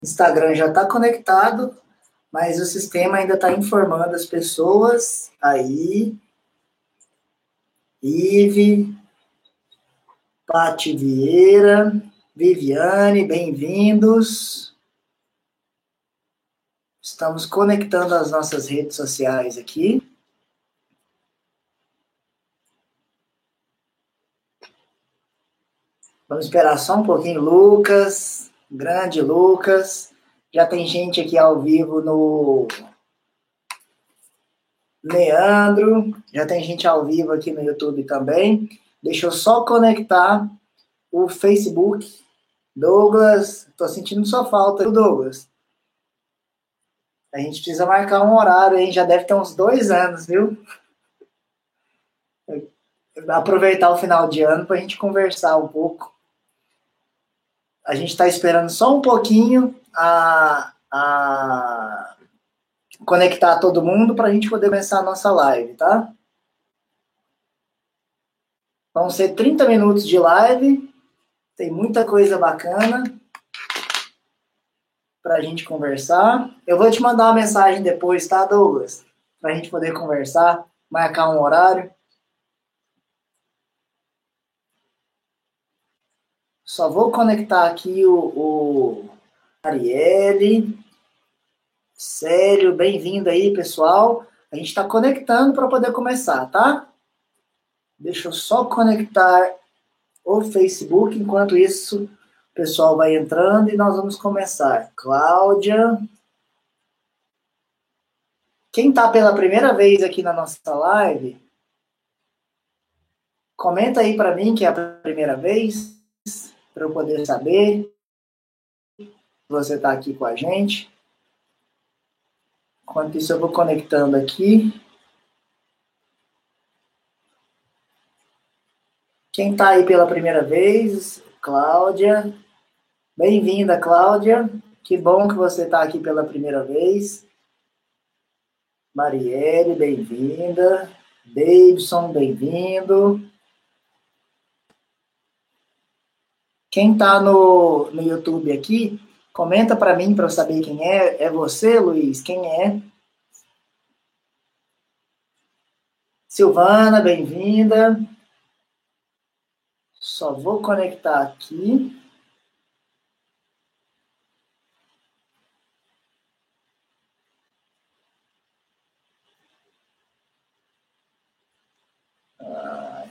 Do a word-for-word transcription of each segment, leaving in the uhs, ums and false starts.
Instagram já está conectado, mas o sistema ainda está informando as pessoas. Aí, Ive, Pati Vieira, Viviane, bem-vindos. Estamos conectando as nossas redes sociais aqui. Vamos esperar só um pouquinho, Lucas, grande Lucas. Já tem gente aqui ao vivo no Leandro, já tem gente ao vivo aqui no YouTube também. Deixa eu só conectar o Facebook. Douglas, tô sentindo sua falta, Douglas. A gente precisa marcar um horário, hein? Já deve ter uns dois anos, viu? Aproveitar o final de ano para a gente conversar um pouco. A gente está esperando só um pouquinho a, a conectar todo mundo para a gente poder começar a nossa live, tá? Vão ser trinta minutos de live, tem muita coisa bacana para a gente conversar. Eu vou te mandar uma mensagem depois, tá, Douglas? Para a gente poder conversar, marcar um horário. Só vou conectar aqui o, o Arielle. Sério, bem-vindo aí, pessoal. A gente está conectando para poder começar, tá? Deixa eu só conectar o Facebook. Enquanto isso, o pessoal vai entrando e nós vamos começar. Cláudia. Quem está pela primeira vez aqui na nossa live, comenta aí para mim que é a primeira vez, para eu poder saber que você está aqui com a gente. Enquanto isso, eu vou conectando aqui. Quem está aí pela primeira vez? Cláudia. Bem-vinda, Cláudia. Que bom que você está aqui pela primeira vez. Marielle, bem-vinda. Davidson, bem-vindo. Quem está no, no YouTube aqui, comenta para mim, para eu saber quem é. É você, Luiz? Quem é? Silvana, bem-vinda. Só vou conectar aqui. Ah,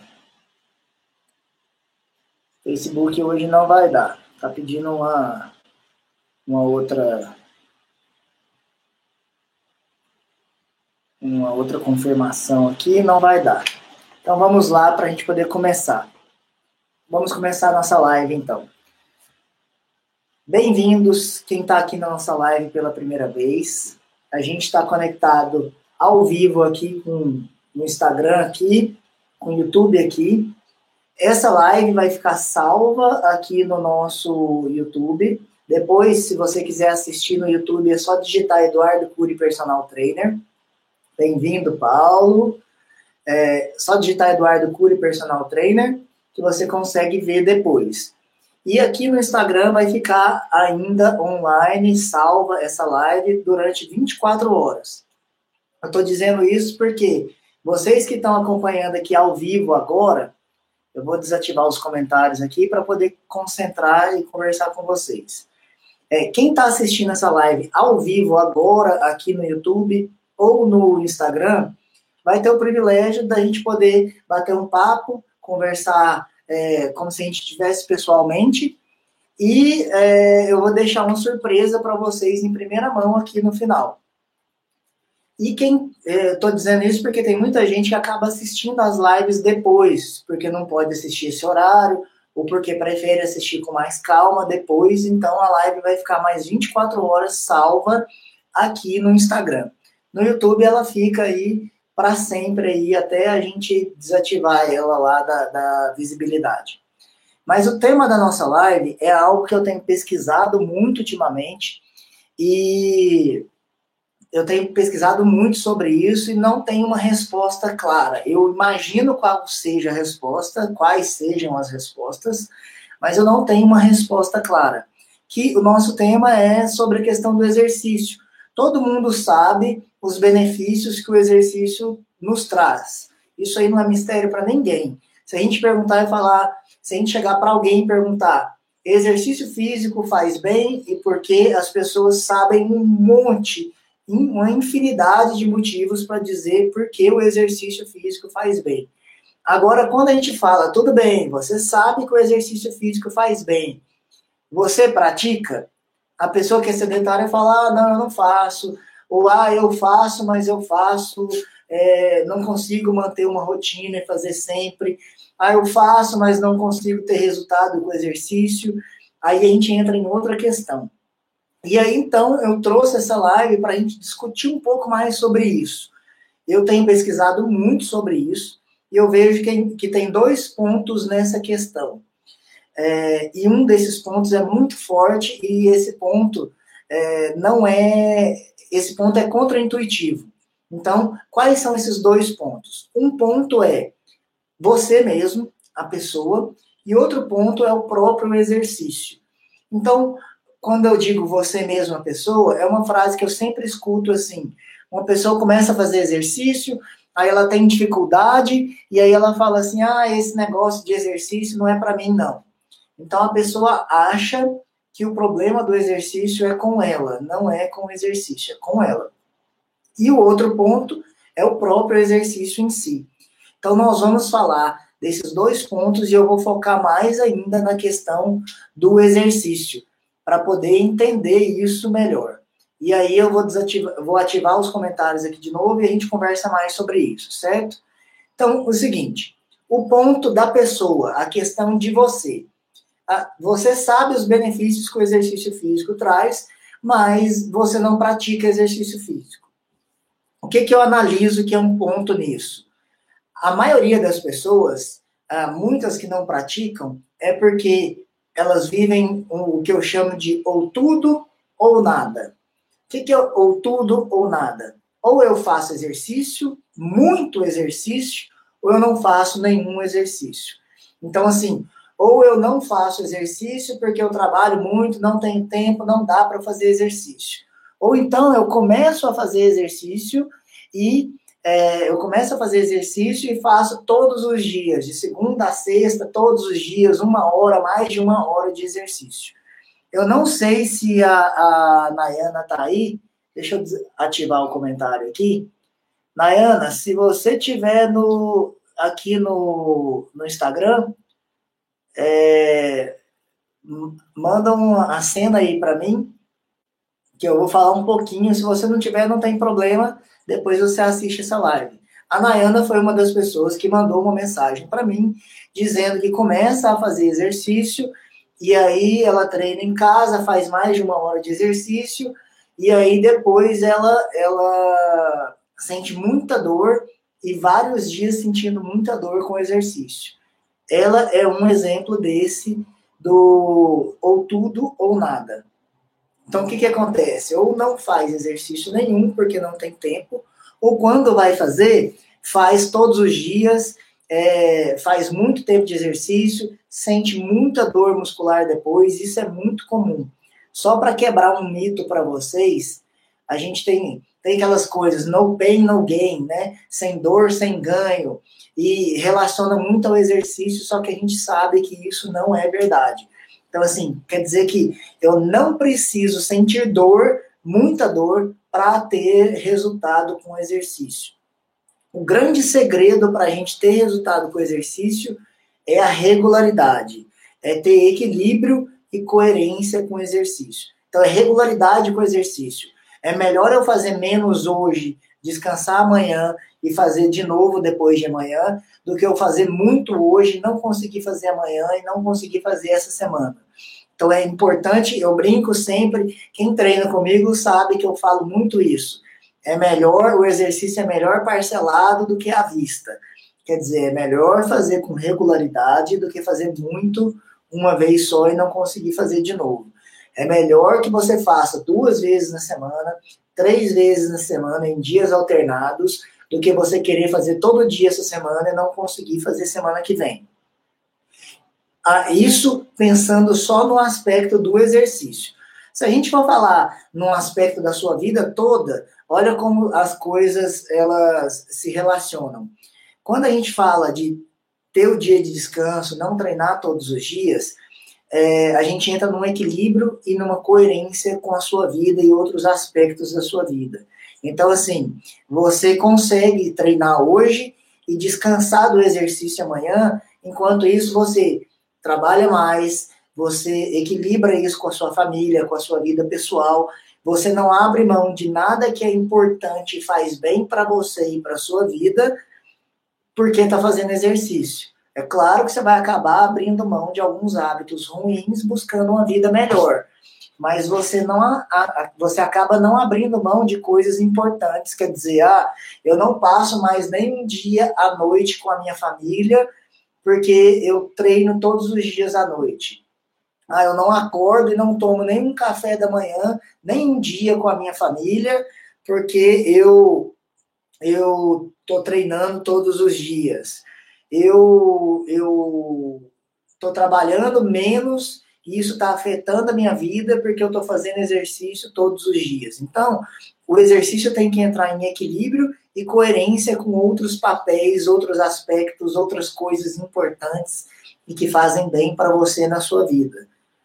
Facebook hoje não vai dar. Tá pedindo uma, uma outra... uma outra confirmação aqui, não vai dar. Então vamos lá para a gente poder começar. Vamos começar a nossa live então. Bem-vindos, quem está aqui na nossa live pela primeira vez. A gente está conectado ao vivo aqui com no Instagram aqui, com o YouTube aqui. Essa live vai ficar salva aqui no nosso YouTube. Depois, se você quiser assistir no YouTube, é só digitar Eduardo Cury Personal Trainer. Bem-vindo, Paulo. É só digitar Eduardo Cury Personal Trainer, que você consegue ver depois. E aqui no Instagram vai ficar ainda online, salva essa live durante vinte e quatro horas. Eu estou dizendo isso porque vocês que estão acompanhando aqui ao vivo agora, eu vou desativar os comentários aqui para poder concentrar e conversar com vocês. É, quem está assistindo essa live ao vivo agora, aqui no YouTube ou no Instagram, vai ter o privilégio da gente poder bater um papo, conversar é, como se a gente estivesse pessoalmente, e é, eu vou deixar uma surpresa para vocês em primeira mão aqui no final. E quem, estou é, dizendo isso porque tem muita gente que acaba assistindo as lives depois, porque não pode assistir esse horário, ou porque prefere assistir com mais calma depois, então a live vai ficar mais vinte e quatro horas salva aqui no Instagram. No YouTube ela fica aí para sempre, aí, até a gente desativar ela lá da, da visibilidade. Mas o tema da nossa live é algo que eu tenho pesquisado muito ultimamente, e eu tenho pesquisado muito sobre isso e não tenho uma resposta clara. Eu imagino qual seja a resposta, quais sejam as respostas, mas eu não tenho uma resposta clara. que o nosso tema é sobre a questão do exercício. Todo mundo sabe os benefícios que o exercício nos traz. Isso aí não é mistério para ninguém. Se a gente perguntar e falar, se a gente chegar para alguém e perguntar, exercício físico faz bem, e porque as pessoas sabem um monte, uma infinidade de motivos para dizer por que o exercício físico faz bem. Agora, quando a gente fala, tudo bem, você sabe que o exercício físico faz bem, você pratica? A pessoa que é sedentária fala, ah, não, eu não faço, ou ah, eu faço, mas eu faço, é, não consigo manter uma rotina e fazer sempre, ah, eu faço, mas não consigo ter resultado com o exercício, aí a gente entra em outra questão. E aí, então, eu trouxe essa live para a gente discutir um pouco mais sobre isso. Eu tenho pesquisado muito sobre isso, e eu vejo que, que tem dois pontos nessa questão. É, e um desses pontos é muito forte, e esse ponto é, não é... Esse ponto é contraintuitivo. Então, quais são esses dois pontos? Um ponto é você mesmo, a pessoa, e outro ponto é o próprio exercício. Então, quando eu digo você mesmo, a pessoa, é uma frase que eu sempre escuto assim, uma pessoa começa a fazer exercício, aí ela tem dificuldade, e aí ela fala assim, ah, esse negócio de exercício não é para mim, não. Então, a pessoa acha que o problema do exercício é com ela, não é com o exercício, é com ela. E o outro ponto é o próprio exercício em si. Então, nós vamos falar desses dois pontos e eu vou focar mais ainda na questão do exercício, para poder entender isso melhor. E aí eu vou, desativar, vou ativar os comentários aqui de novo e a gente conversa mais sobre isso, certo? Então, o seguinte, o ponto da pessoa, a questão de você. Você sabe os benefícios que o exercício físico traz, mas você não pratica exercício físico. O que, que eu analiso que é um ponto nisso? A maioria das pessoas, muitas que não praticam, é porque elas vivem o que eu chamo de ou tudo ou nada. O que, que é ou tudo ou nada? Ou eu faço exercício, muito exercício, ou eu não faço nenhum exercício. Então, assim, ou eu não faço exercício porque eu trabalho muito, não tenho tempo, não dá para fazer exercício. Ou então eu começo a fazer exercício e é, eu começo a fazer exercício e faço todos os dias, de segunda a sexta, todos os dias, uma hora, mais de uma hora de exercício. Eu não sei se a, a Nayana está aí, deixa eu ativar o comentário aqui. Nayana, se você estiver no, aqui no, no Instagram, é, manda uma cena aí para mim, que eu vou falar um pouquinho. Se você não tiver, não tem problema, depois você assiste essa live. A Nayana foi uma das pessoas que mandou uma mensagem para mim, dizendo que começa a fazer exercício, e aí ela treina em casa, faz mais de uma hora de exercício, e aí depois ela, ela sente muita dor, e vários dias sentindo muita dor com o exercício. Ela é um exemplo desse, do ou tudo ou nada. Então, o que, que acontece? Ou não faz exercício nenhum, porque não tem tempo, ou quando vai fazer, faz todos os dias, é, faz muito tempo de exercício, sente muita dor muscular depois, isso é muito comum. Só para quebrar um mito para vocês, a gente tem, tem aquelas coisas, no pain, no gain, né? Sem dor, sem ganho, e relaciona muito ao exercício, só que a gente sabe que isso não é verdade. Então, assim, quer dizer que eu não preciso sentir dor, muita dor, para ter resultado com o exercício. O grande segredo para a gente ter resultado com o exercício é a regularidade, é ter equilíbrio e coerência com o exercício. Então, é regularidade com o exercício. É melhor eu fazer menos hoje, descansar amanhã e fazer de novo depois de amanhã, do que eu fazer muito hoje, não conseguir fazer amanhã e não conseguir fazer essa semana. Então é importante, eu brinco sempre, quem treina comigo sabe que eu falo muito isso. É melhor, o exercício é melhor parcelado do que à vista. Quer dizer, é melhor fazer com regularidade do que fazer muito uma vez só e não conseguir fazer de novo. É melhor que você faça duas vezes na semana, três vezes na semana, em dias alternados, do que você querer fazer todo dia essa semana e não conseguir fazer semana que vem. Ah, isso pensando só no aspecto do exercício. Se a gente for falar num aspecto da sua vida toda, olha como as coisas elas se relacionam. Quando a gente fala de ter o dia de descanso, não treinar todos os dias, é, a gente entra num equilíbrio e numa coerência com a sua vida e outros aspectos da sua vida. Então, assim, você consegue treinar hoje e descansar do exercício amanhã, enquanto isso você trabalha mais, você equilibra isso com a sua família, com a sua vida pessoal, você não abre mão de nada que é importante e faz bem para você e para a sua vida, porque está fazendo exercício. É claro que você vai acabar abrindo mão de alguns hábitos ruins, buscando uma vida melhor. Mas você não você acaba não abrindo mão de coisas importantes. Quer dizer, ah, eu não passo mais nem um dia à noite com a minha família, porque eu treino todos os dias à noite. Ah, eu não acordo e não tomo nem um café da manhã, nem um dia com a minha família, porque eu eu tô treinando todos os dias. Eu eu tô trabalhando menos e isso está afetando a minha vida porque eu estou fazendo exercício todos os dias. Então, o exercício tem que entrar em equilíbrio e coerência com outros papéis, outros aspectos, outras coisas importantes e que fazem bem para você na sua vida.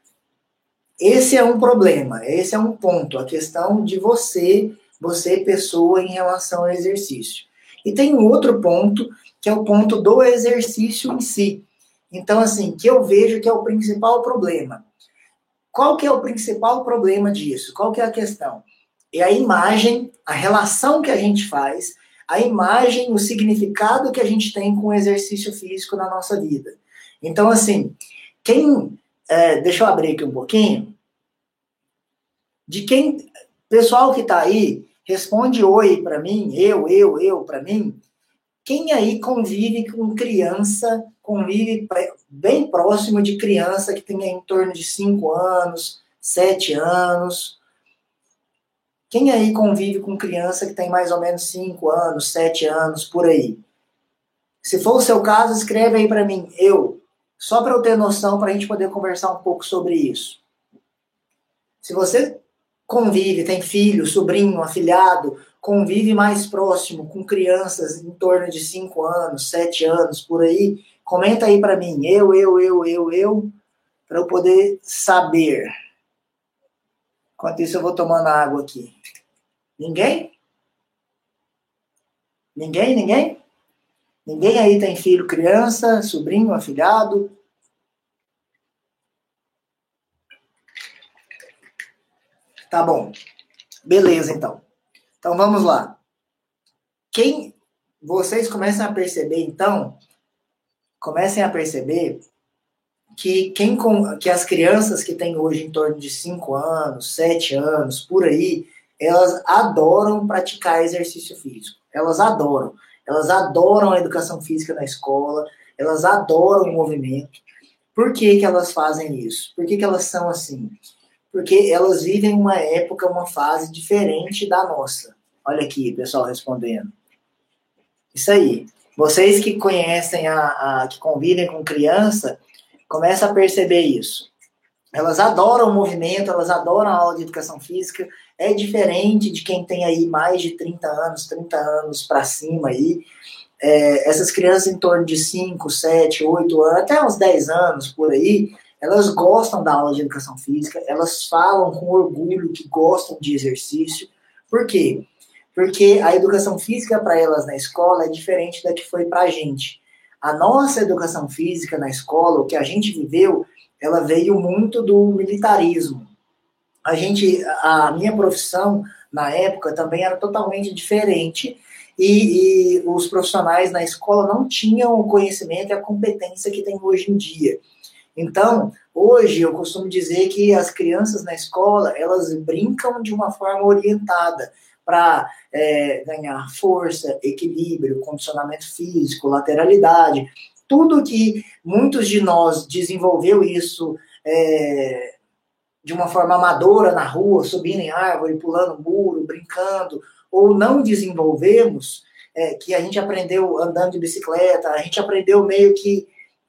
Esse é um problema, esse é um ponto, a questão de você, você pessoa, em relação ao exercício. E tem um outro ponto, que é o ponto do exercício em si. Então, assim, que eu vejo que é o principal problema. Qual que é o principal problema disso? Qual que é a questão? É a imagem, a relação que a gente faz, a imagem, o significado que a gente tem com o exercício físico na nossa vida. Então, assim, quem... É, deixa eu abrir aqui um pouquinho. De quem... Pessoal que está aí, responde oi para mim, eu, eu, eu, para mim. Quem aí convive com criança, convive bem próximo de criança que tem em torno de cinco anos, sete anos? Quem aí convive com criança que tem mais ou menos cinco anos, sete anos, por aí? Se for o seu caso, escreve aí para mim, eu. Só para eu ter noção, para a gente poder conversar um pouco sobre isso. Se você convive, tem filho, sobrinho, afilhado, convive mais próximo com crianças em torno de cinco anos, sete anos, por aí, comenta aí para mim, eu, eu, eu, eu, eu, para eu poder saber. Enquanto isso eu vou tomando água aqui. Ninguém? Ninguém, ninguém? Ninguém aí tem filho, criança, sobrinho, afilhado? Tá bom. Beleza, então. Então, vamos lá. Quem... Vocês começam a perceber, então, comecem a perceber que, quem, que as crianças que têm hoje em torno de cinco anos, sete anos, por aí, elas adoram praticar exercício físico. Elas adoram. Elas adoram a educação física na escola, elas adoram o movimento. Por que que elas fazem isso? Por que que elas são assim? Porque elas vivem uma época, uma fase diferente da nossa. Olha aqui, pessoal respondendo. Isso aí. Vocês que conhecem, a, a que convivem com criança, começam a perceber isso. Elas adoram o movimento, elas adoram a aula de educação física. É diferente de quem tem aí mais de trinta anos, trinta anos para cima aí. É, essas crianças em torno de cinco, sete, oito anos, até uns dez anos por aí, elas gostam da aula de educação física, elas falam com orgulho que gostam de exercício. Por quê? Porque a educação física para elas na escola é diferente da que foi para a gente. A nossa educação física na escola, o que a gente viveu, ela veio muito do militarismo. A gente, a minha profissão na época também era totalmente diferente e, e os profissionais na escola não tinham o conhecimento e a competência que tem hoje em dia. Então, hoje eu costumo dizer que as crianças na escola, elas brincam de uma forma orientada para é, ganhar força, equilíbrio, condicionamento físico, lateralidade, tudo que muitos de nós desenvolveu isso é, de uma forma amadora na rua, subindo em árvore, pulando muro, brincando, ou não desenvolvemos, é, que a gente aprendeu andando de bicicleta, a gente aprendeu meio que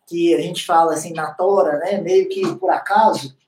que a gente fala assim na tora, né, meio que por acaso,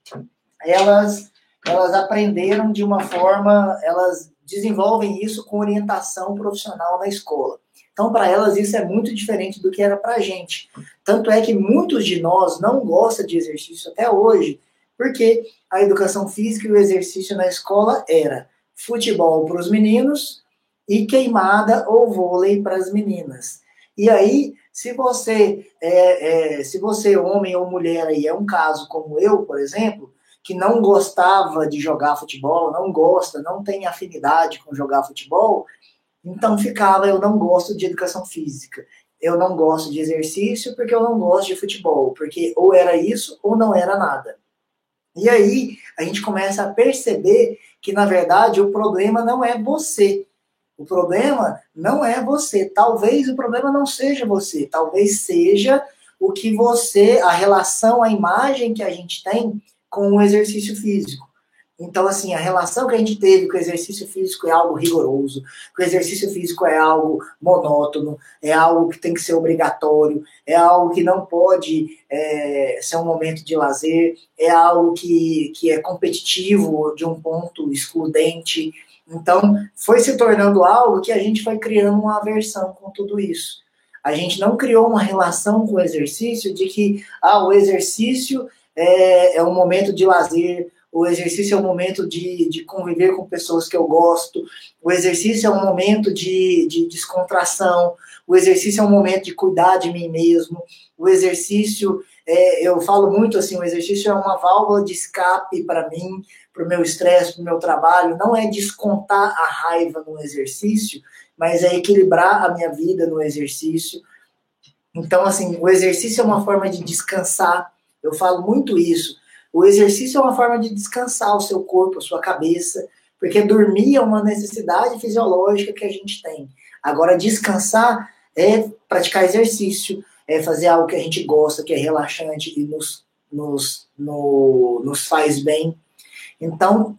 elas, elas aprenderam de uma forma, elas desenvolvem isso com orientação profissional na escola. Então, para elas, isso é muito diferente do que era para a gente. Tanto é que muitos de nós não gostam de exercício até hoje, porque a educação física e o exercício na escola era futebol para os meninos e queimada ou vôlei para as meninas. E aí, se você, é, é, se você, homem ou mulher, aí, é um caso como eu, por exemplo, que não gostava de jogar futebol, não gosta, não tem afinidade com jogar futebol, então ficava, eu não gosto de educação física, eu não gosto de exercício porque eu não gosto de futebol, porque ou era isso ou não era nada. E aí a gente começa a perceber que, na verdade, o problema não é você. O problema não é você. Talvez o problema não seja você. Talvez seja o que você, a relação, a imagem que a gente tem com o exercício físico. Então, assim, a relação que a gente teve com o exercício físico é algo rigoroso, que o exercício físico é algo monótono, é algo que tem que ser obrigatório, é algo que não pode é, ser um momento de lazer, é algo que, que é competitivo de um ponto excludente. Então, foi se tornando algo que a gente foi criando uma aversão com tudo isso. A gente não criou uma relação com o exercício de que ah, o exercício é, é um momento de lazer, o exercício é um momento de, de conviver com pessoas que eu gosto, o exercício é um momento de, de descontração, o exercício é um momento de cuidar de mim mesmo, o exercício, é, eu falo muito assim, o exercício é uma válvula de escape para mim, para o meu estresse, para o meu trabalho, não é descontar a raiva no exercício, mas é equilibrar a minha vida no exercício. Então, assim, o exercício é uma forma de descansar, eu falo muito isso. O exercício é uma forma de descansar o seu corpo, a sua cabeça, porque dormir é uma necessidade fisiológica que a gente tem. Agora, descansar é praticar exercício, é fazer algo que a gente gosta, que é relaxante e nos, nos, no, nos faz bem. Então,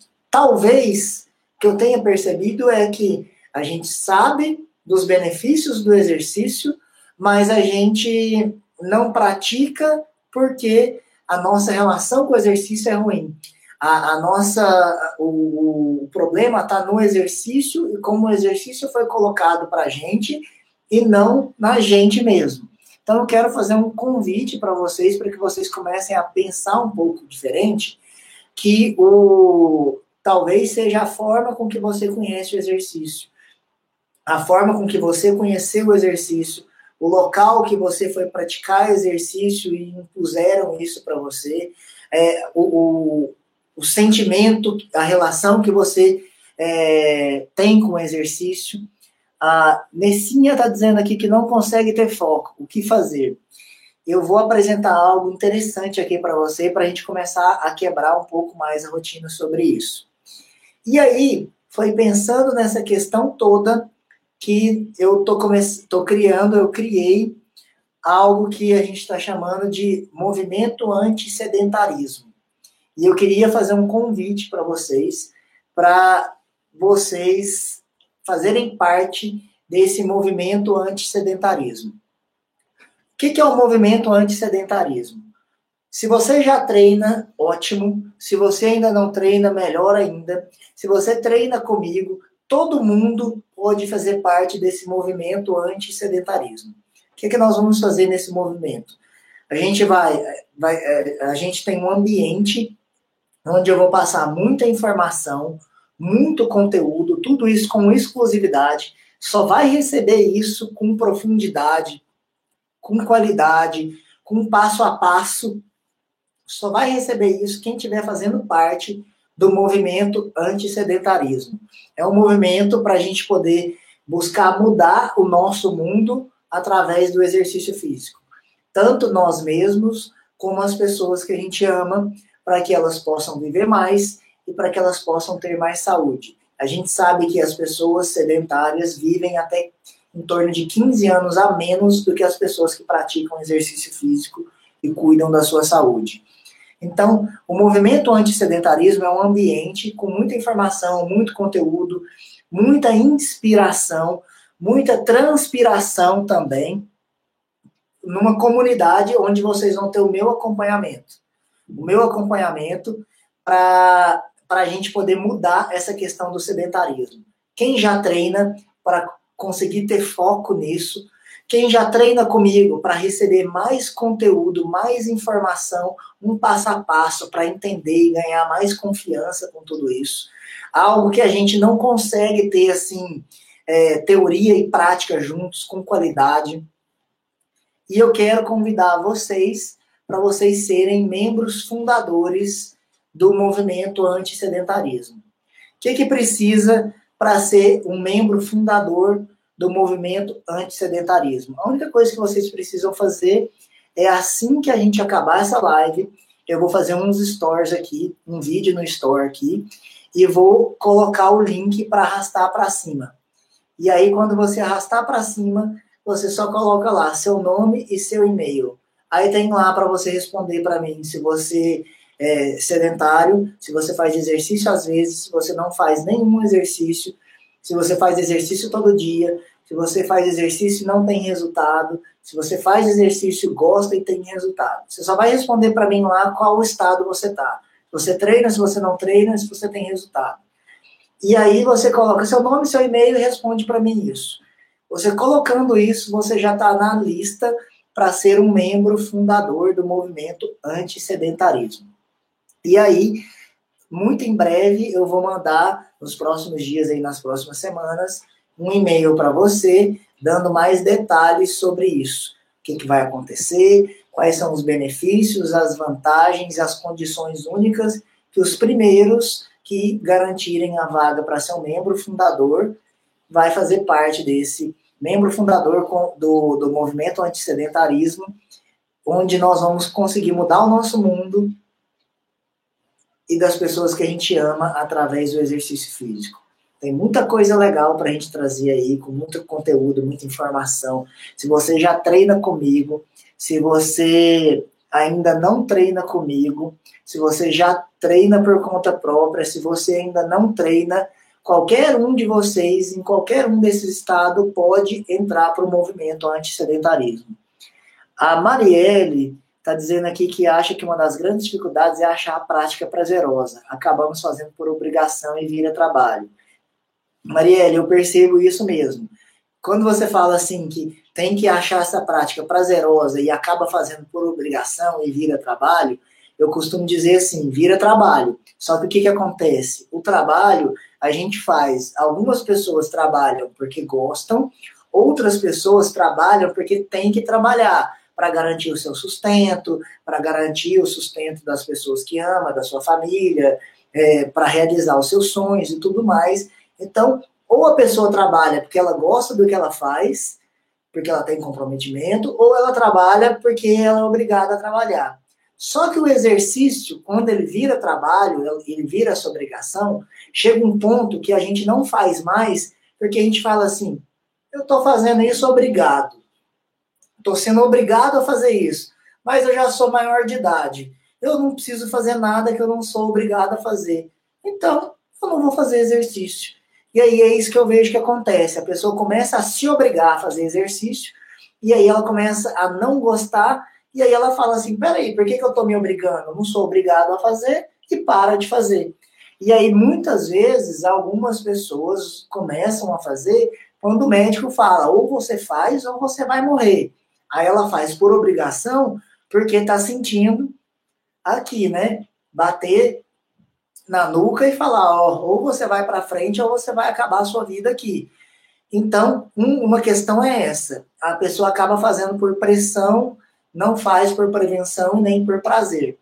talvez o que eu tenha percebido é que a gente sabe dos benefícios do exercício, mas a gente não pratica porque a nossa relação com o exercício é ruim. A, a nossa, o, o problema está no exercício e como o exercício foi colocado para a gente e não na gente mesmo. Então, eu quero fazer um convite para vocês, para que vocês comecem a pensar um pouco diferente, que o, talvez seja a forma com que você conhece o exercício, a forma com que você conheceu o exercício, o local que você foi praticar exercício e impuseram isso para você, é, o, o, o sentimento, a relação que você é, tem com o exercício. A Nessinha está dizendo aqui que não consegue ter foco. O que fazer? Eu vou apresentar algo interessante aqui para você, para a gente começar a quebrar um pouco mais a rotina sobre isso. E aí, foi pensando nessa questão toda que eu tô, come... tô criando, eu criei algo que a gente está chamando de movimento antissedentarismo. E eu queria fazer um convite para vocês, para vocês fazerem parte desse movimento antissedentarismo. O que, que é o movimento antissedentarismo? Se você já treina, ótimo. Se você ainda não treina, melhor ainda. Se você treina comigo, todo mundo pode fazer parte desse movimento anti-sedentarismo. O que, é que nós vamos fazer nesse movimento? A gente vai, vai, a gente tem um ambiente onde eu vou passar muita informação, muito conteúdo, tudo isso com exclusividade. Só vai receber isso com profundidade, com qualidade, com passo a passo. Só vai receber isso quem estiver fazendo parte do movimento antissedentarismo. É um movimento para a gente poder buscar mudar o nosso mundo através do exercício físico. Tanto nós mesmos, como as pessoas que a gente ama, para que elas possam viver mais e para que elas possam ter mais saúde. A gente sabe que as pessoas sedentárias vivem até em torno de quinze anos a menos do que as pessoas que praticam exercício físico e cuidam da sua saúde. Então, o movimento antissedentarismo é um ambiente com muita informação, muito conteúdo, muita inspiração, muita transpiração também, numa comunidade onde vocês vão ter o meu acompanhamento. O meu acompanhamento para a gente poder mudar essa questão do sedentarismo. Quem já treina para conseguir ter foco nisso, quem já treina comigo para receber mais conteúdo, mais informação, um passo a passo para entender e ganhar mais confiança com tudo isso. Algo que a gente não consegue ter, assim, é, teoria e prática juntos, com qualidade. E eu quero convidar vocês para vocês serem membros fundadores do movimento antissedentarismo. O que, que precisa para ser um membro fundador do movimento antissedentarismo? A única coisa que vocês precisam fazer é, assim que a gente acabar essa live, eu vou fazer uns stories aqui, um vídeo no store aqui, e vou colocar o link para arrastar para cima. E aí, quando você arrastar para cima, você só coloca lá seu nome e seu e-mail. Aí tem lá para você responder para mim se você é sedentário, se você faz exercício às vezes, se você não faz nenhum exercício, se você faz exercício todo dia, se você faz exercício e não tem resultado, se você faz exercício, gosta e tem resultado. Você só vai responder para mim lá qual estado você está. Se você treina, se você não treina, se você tem resultado. E aí você coloca seu nome, seu e-mail e responde para mim isso. Você colocando isso, você já está na lista para ser um membro fundador do movimento antissedentarismo. E aí, muito em breve, eu vou mandar, nos próximos dias, aí, nas próximas semanas, um e-mail para você, dando mais detalhes sobre isso. O que, que vai acontecer, quais são os benefícios, as vantagens e as condições únicas que os primeiros que garantirem a vaga para ser um membro fundador vai fazer parte desse membro fundador do, do movimento antissedentarismo, onde nós vamos conseguir mudar o nosso mundo e das pessoas que a gente ama através do exercício físico. Tem muita coisa legal para a gente trazer aí, com muito conteúdo, muita informação. Se você já treina comigo, se você ainda não treina comigo, se você já treina por conta própria, se você ainda não treina, qualquer um de vocês, em qualquer um desses estados, pode entrar para o movimento antissedentarismo. A Marielle está dizendo aqui que acha que uma das grandes dificuldades é achar a prática prazerosa. Acabamos fazendo por obrigação e vira trabalho. Marielle, eu percebo isso mesmo. Quando você fala assim que tem que achar essa prática prazerosa e acaba fazendo por obrigação e vira trabalho, eu costumo dizer assim, vira trabalho. Só que o que, que acontece? O trabalho a gente faz, algumas pessoas trabalham porque gostam, outras pessoas trabalham porque tem que trabalhar para garantir o seu sustento, para garantir o sustento das pessoas que ama, da sua família, é, para realizar os seus sonhos e tudo mais. Então, ou a pessoa trabalha porque ela gosta do que ela faz, porque ela tem comprometimento, ou ela trabalha porque ela é obrigada a trabalhar. Só que o exercício, quando ele vira trabalho, ele vira essa obrigação, chega um ponto que a gente não faz mais, porque a gente fala assim, eu estou fazendo isso obrigado. Estou sendo obrigado a fazer isso, mas eu já sou maior de idade. Eu não preciso fazer nada que eu não sou obrigado a fazer. Então, eu não vou fazer exercício. E aí é isso que eu vejo que acontece. A pessoa começa a se obrigar a fazer exercício, e aí ela começa a não gostar, e aí ela fala assim, peraí, por que, que eu estou me obrigando? Eu não sou obrigado a fazer, e para de fazer. E aí, muitas vezes, algumas pessoas começam a fazer quando o médico fala, ou você faz, ou você vai morrer. Aí ela faz por obrigação, porque está sentindo aqui, né? Bater na nuca e falar, ó, ou você vai para frente, ou você vai acabar a sua vida aqui. Então, um, uma questão é essa. A pessoa acaba fazendo por pressão, não faz por prevenção nem por prazer.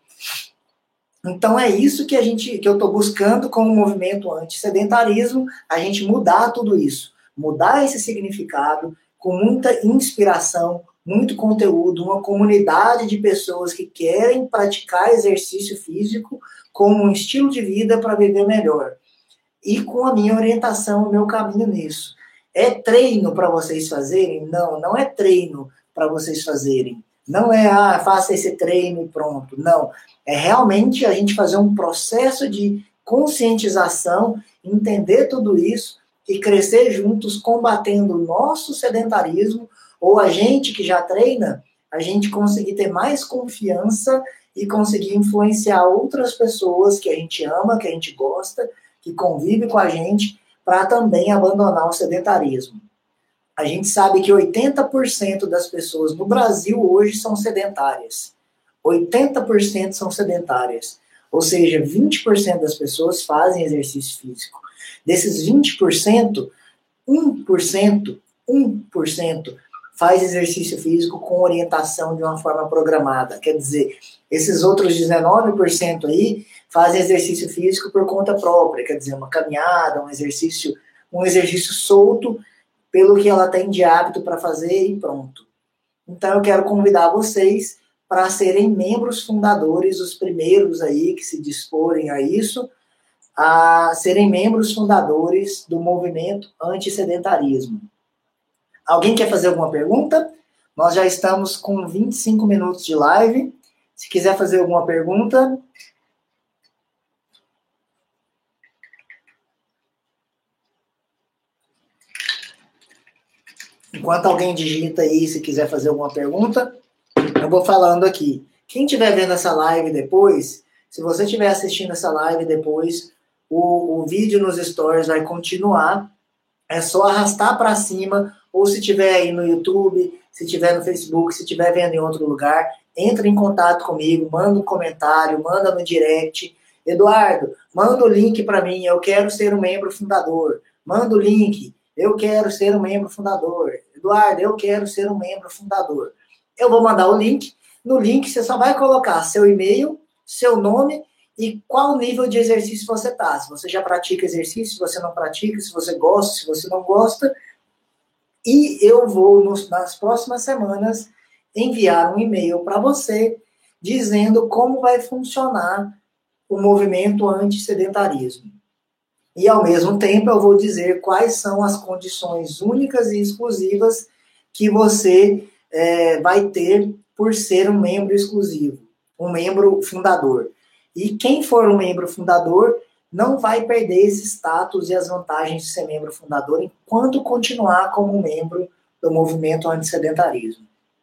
Então é isso que a gente, que eu estou buscando com o movimento antissedentarismo, a gente mudar tudo isso, mudar esse significado com muita inspiração, muito conteúdo, uma comunidade de pessoas que querem praticar exercício físico como um estilo de vida para viver melhor. E com a minha orientação, o meu caminho nisso. É treino para vocês fazerem? Não, não é treino para vocês fazerem. Não é, ah, faça esse treino e pronto. Não, é realmente a gente fazer um processo de conscientização, entender tudo isso e crescer juntos combatendo o nosso sedentarismo, ou a gente que já treina, a gente conseguir ter mais confiança e conseguir influenciar outras pessoas que a gente ama, que a gente gosta, que convive com a gente, para também abandonar o sedentarismo. A gente sabe que oitenta por cento das pessoas no Brasil hoje são sedentárias. oitenta por cento são sedentárias. Ou seja, vinte por cento das pessoas fazem exercício físico. Desses vinte por cento, um por cento, um por cento faz exercício físico com orientação de uma forma programada. Quer dizer, esses outros dezenove por cento aí fazem exercício físico por conta própria, quer dizer, uma caminhada, um exercício, um exercício solto pelo que ela tem de hábito para fazer e pronto. Então eu quero convidar vocês para serem membros fundadores, os primeiros aí que se disporem a isso, a serem membros fundadores do movimento antissedentarismo. Alguém quer fazer alguma pergunta? Nós já estamos com vinte e cinco minutos de live. Se quiser fazer alguma pergunta. Enquanto alguém digita aí, se quiser fazer alguma pergunta, eu vou falando aqui. Quem estiver vendo essa live depois, se você estiver assistindo essa live depois, o, o vídeo nos stories vai continuar. É só arrastar para cima, ou se estiver aí no YouTube, se estiver no Facebook, se estiver vendo em outro lugar, entra em contato comigo, manda um comentário, manda no direct. Eduardo, manda o link para mim, eu quero ser um membro fundador. Manda o link, eu quero ser um membro fundador. Eduardo, eu quero ser um membro fundador. Eu vou mandar o link. No link você só vai colocar seu e-mail, seu nome e qual nível de exercício você está. Se você já pratica exercício, se você não pratica, se você gosta, se você não gosta. E eu vou, nos, nas próximas semanas, enviar um e-mail para você dizendo como vai funcionar o movimento antissedentarismo. E, ao mesmo tempo, eu vou dizer quais são as condições únicas e exclusivas que você é, vai ter por ser um membro exclusivo, um membro fundador. E quem for um membro fundador não vai perder esse status e as vantagens de ser membro fundador enquanto continuar como membro do movimento antissedentarismo.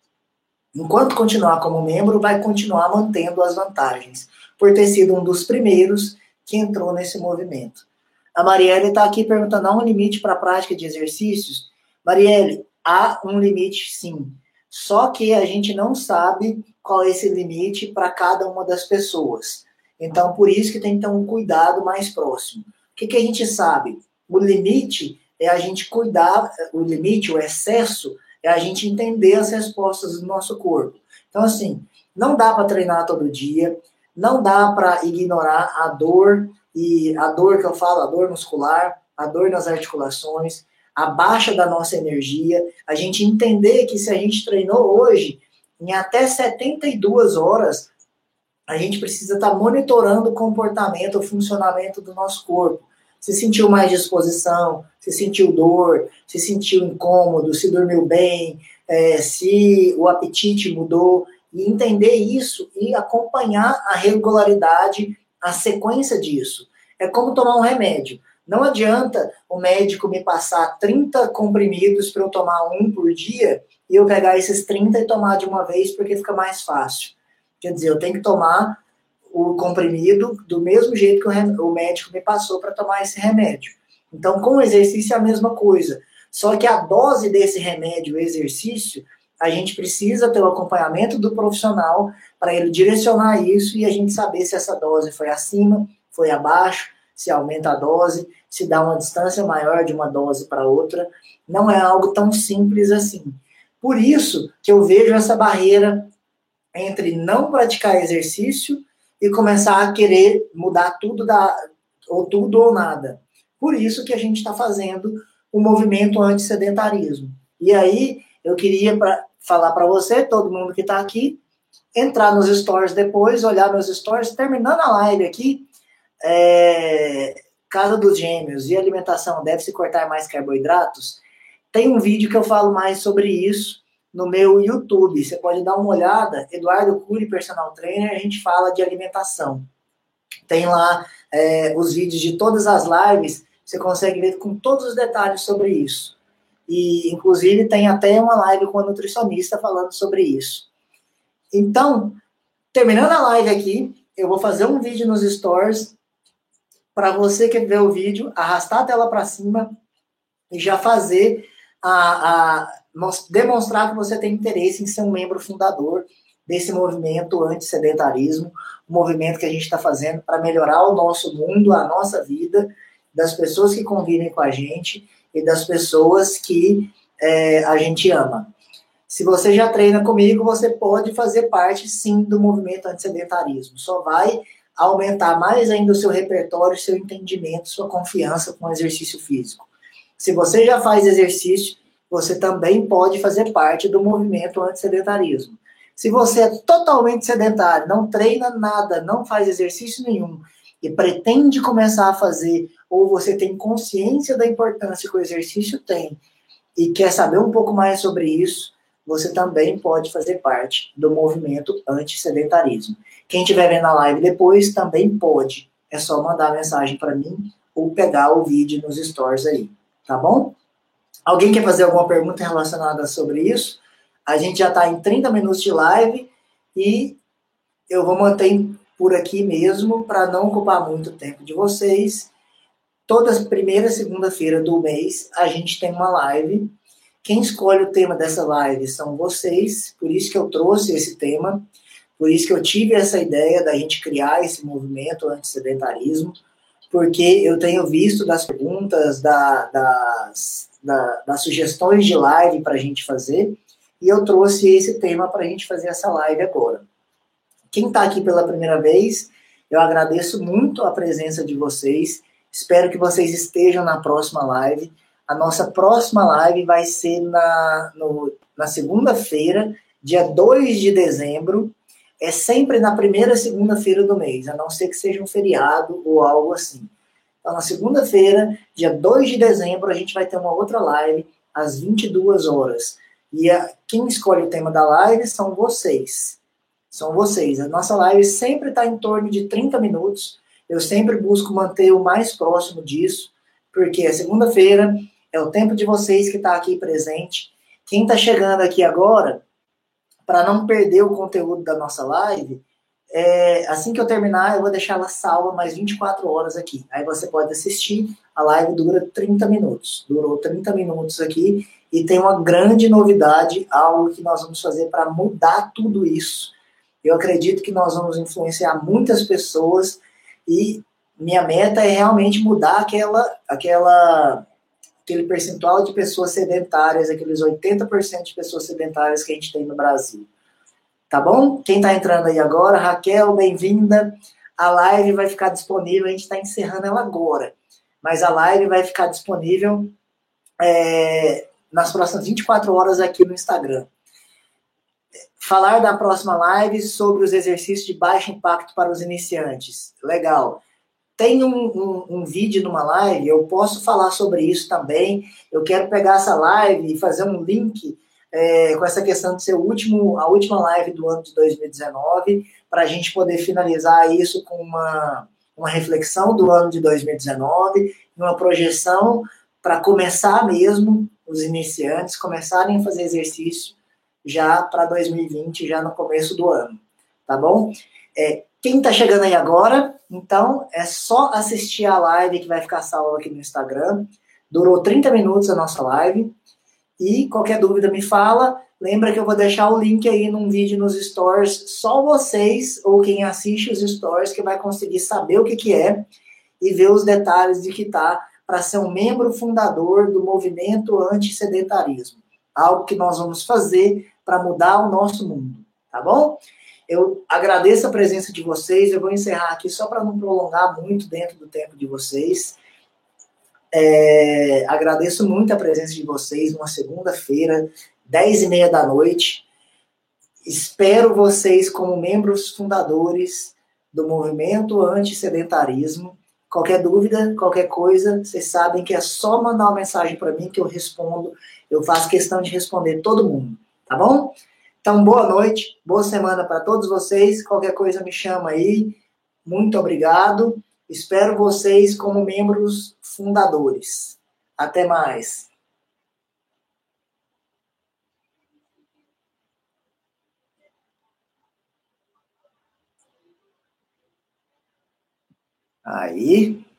Enquanto continuar como membro, vai continuar mantendo as vantagens, por ter sido um dos primeiros que entrou nesse movimento. A Marielle está aqui perguntando, há um limite para a prática de exercícios? Marielle, há um limite sim, só que a gente não sabe qual é esse limite para cada uma das pessoas. Então, por isso que tem que ter um cuidado mais próximo. O que, que a gente sabe? O limite é a gente cuidar, o limite, o excesso, é a gente entender as respostas do nosso corpo. Então, assim, não dá para treinar todo dia, não dá para ignorar a dor, e a dor que eu falo, a dor muscular, a dor nas articulações, a baixa da nossa energia, a gente entender que se a gente treinou hoje, em até setenta e duas horas, a gente precisa estar monitorando o comportamento, o funcionamento do nosso corpo. Se sentiu mais disposição, se sentiu dor, se sentiu incômodo, se dormiu bem, é, se o apetite mudou, e entender isso e acompanhar a regularidade, a sequência disso. É como tomar um remédio. Não adianta o médico me passar trinta comprimidos para eu tomar um por dia e eu pegar esses trinta e tomar de uma vez porque fica mais fácil. Quer dizer, eu tenho que tomar o comprimido do mesmo jeito que o médico me passou para tomar esse remédio. Então, com o exercício é a mesma coisa. Só que a dose desse remédio, o exercício, a gente precisa ter o acompanhamento do profissional para ele direcionar isso e a gente saber se essa dose foi acima, foi abaixo, se aumenta a dose, se dá uma distância maior de uma dose para outra. Não é algo tão simples assim. Por isso que eu vejo essa barreira entre não praticar exercício e começar a querer mudar tudo, da, ou tudo ou nada. Por isso que a gente está fazendo o movimento antissedentarismo. E aí, eu queria pra, falar para você, todo mundo que está aqui, entrar nos stories depois, olhar meus stories, terminando a live aqui, é, Casa dos Gêmeos e alimentação, deve-se cortar mais carboidratos? Tem um vídeo que eu falo mais sobre isso, no meu YouTube, você pode dar uma olhada, Eduardo Cury, Personal Trainer, a gente fala de alimentação. Tem lá é, os vídeos de todas as lives, você consegue ver com todos os detalhes sobre isso. E, inclusive, tem até uma live com a nutricionista falando sobre isso. Então, terminando a live aqui, eu vou fazer um vídeo nos stories para você que vê o vídeo, arrastar a tela para cima e já fazer a, a demonstrar que você tem interesse em ser um membro fundador desse movimento anti-sedentarismo, um movimento que a gente está fazendo para melhorar o nosso mundo, a nossa vida, das pessoas que convivem com a gente e das pessoas que é, a gente ama. Se você já treina comigo, você pode fazer parte, sim, do movimento anti-sedentarismo. Só vai aumentar mais ainda o seu repertório, seu entendimento, sua confiança com o exercício físico. Se você já faz exercício, você também pode fazer parte do movimento anti-sedentarismo. Se você é totalmente sedentário, não treina nada, não faz exercício nenhum e pretende começar a fazer, ou você tem consciência da importância que o exercício tem e quer saber um pouco mais sobre isso, você também pode fazer parte do movimento anti-sedentarismo. Quem estiver vendo a live depois também pode. É só mandar mensagem para mim ou pegar o vídeo nos stories aí, tá bom? Alguém quer fazer alguma pergunta relacionada sobre isso? A gente já está em trinta minutos de live e eu vou manter por aqui mesmo para não ocupar muito tempo de vocês. Toda primeira segunda-feira do mês a gente tem uma live. Quem escolhe o tema dessa live são vocês, por isso que eu trouxe esse tema, por isso que eu tive essa ideia da gente criar esse movimento anti-sedentarismo, porque eu tenho visto das perguntas, da, das, da, das sugestões de live para a gente fazer, e eu trouxe esse tema para a gente fazer essa live agora. Quem está aqui pela primeira vez, eu agradeço muito a presença de vocês, espero que vocês estejam na próxima live. A nossa próxima live vai ser na, no, na segunda-feira, dia dois de dezembro, é sempre na primeira segunda-feira do mês, a não ser que seja um feriado ou algo assim. Então, na segunda-feira, dia dois de dezembro, a gente vai ter uma outra live às vinte e duas horas. E a, quem escolhe o tema da live são vocês. São vocês. A nossa live sempre está em torno de trinta minutos. Eu sempre busco manter o mais próximo disso, porque é segunda-feira, é o tempo de vocês que está aqui presente. Quem está chegando aqui agora, para não perder o conteúdo da nossa live, é, assim que eu terminar, eu vou deixar ela salva mais vinte e quatro horas aqui. Aí você pode assistir, a live dura trinta minutos. Durou trinta minutos aqui e tem uma grande novidade, algo que nós vamos fazer para mudar tudo isso. Eu acredito que nós vamos influenciar muitas pessoas e minha meta é realmente mudar aquela, aquela, aquele percentual de pessoas sedentárias, aqueles oitenta por cento de pessoas sedentárias que a gente tem no Brasil. Tá bom? Quem está entrando aí agora, Raquel, bem-vinda. A live vai ficar disponível, a gente está encerrando ela agora, mas a live vai ficar disponível é, nas próximas vinte e quatro horas aqui no Instagram. Falar da próxima live sobre os exercícios de baixo impacto para os iniciantes. Legal. Tem um, um, um vídeo numa live, eu posso falar sobre isso também. Eu quero pegar essa live e fazer um link é, com essa questão de ser o último, a última live do ano de dois mil e dezenove, para a gente poder finalizar isso com uma, uma reflexão do ano de dois mil e dezenove, uma projeção para começar mesmo, os iniciantes começarem a fazer exercício já para dois mil e vinte, já no começo do ano, tá bom? É, quem está chegando aí agora, então, é só assistir a live que vai ficar salva aqui no Instagram. Durou trinta minutos a nossa live. E qualquer dúvida me fala. Lembra que eu vou deixar o link aí num vídeo nos stories. Só vocês, ou quem assiste os stories, que vai conseguir saber o que, que é e ver os detalhes de que tá para ser um membro fundador do movimento anti-sedentarismo. Algo que nós vamos fazer para mudar o nosso mundo, tá bom? Eu agradeço a presença de vocês, eu vou encerrar aqui só para não prolongar muito dentro do tempo de vocês. É, agradeço muito a presença de vocês numa segunda-feira, dez e meia da noite. Espero vocês como membros fundadores do movimento anti-sedentarismo. Qualquer dúvida, qualquer coisa, vocês sabem que é só mandar uma mensagem para mim que eu respondo. Eu faço questão de responder todo mundo, tá bom? Então, boa noite, boa semana para todos vocês. Qualquer coisa me chama aí. Muito obrigado. Espero vocês como membros fundadores. Até mais. Aí.